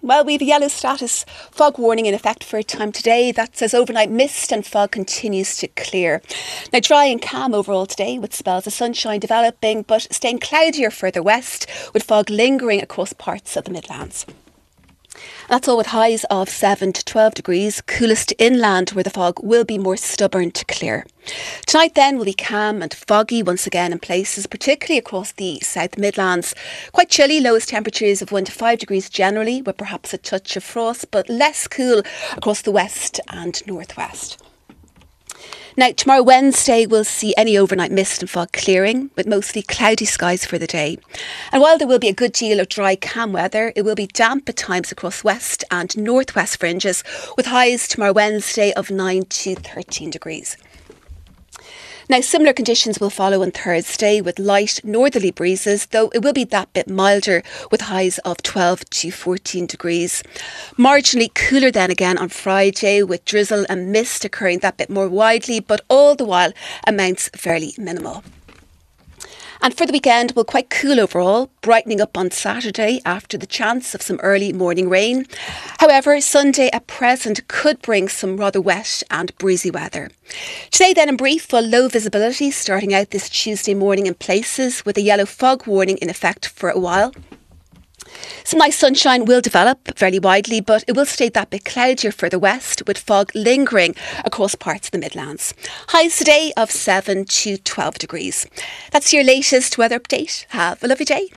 Well, we have a yellow status fog warning in effect for a time today. That says overnight mist and fog continues to clear. Now, dry and calm overall today with spells of sunshine developing, but staying cloudier further west with fog lingering across parts of the Midlands. That's all with highs of 7 to 12 degrees, coolest inland where the fog will be more stubborn to clear. Tonight then will be calm and foggy once again in places, particularly across the South Midlands. Quite chilly, lowest temperatures of 1 to 5 degrees generally, with perhaps a touch of frost, but less cool across the west and northwest. Now, tomorrow Wednesday we'll see any overnight mist and fog clearing with mostly cloudy skies for the day. And while there will be a good deal of dry, calm weather, it will be damp at times across west and northwest fringes with highs tomorrow Wednesday of 9 to 13 degrees. Now, similar conditions will follow on Thursday with light northerly breezes, though it will be that bit milder with highs of 12 to 14 degrees. Marginally cooler then again on Friday with drizzle and mist occurring that bit more widely, but all the while amounts fairly minimal. And for the weekend, we'll quite cool overall, brightening up on Saturday after the chance of some early morning rain. However, Sunday at present could bring some rather wet and breezy weather. Today then in brief, well, low visibility starting out this Tuesday morning in places with a yellow fog warning in effect for a while. Some nice sunshine will develop fairly widely, but it will stay that bit cloudier further west with fog lingering across parts of the Midlands. Highs today of 7 to 12 degrees. That's your latest weather update. Have a lovely day.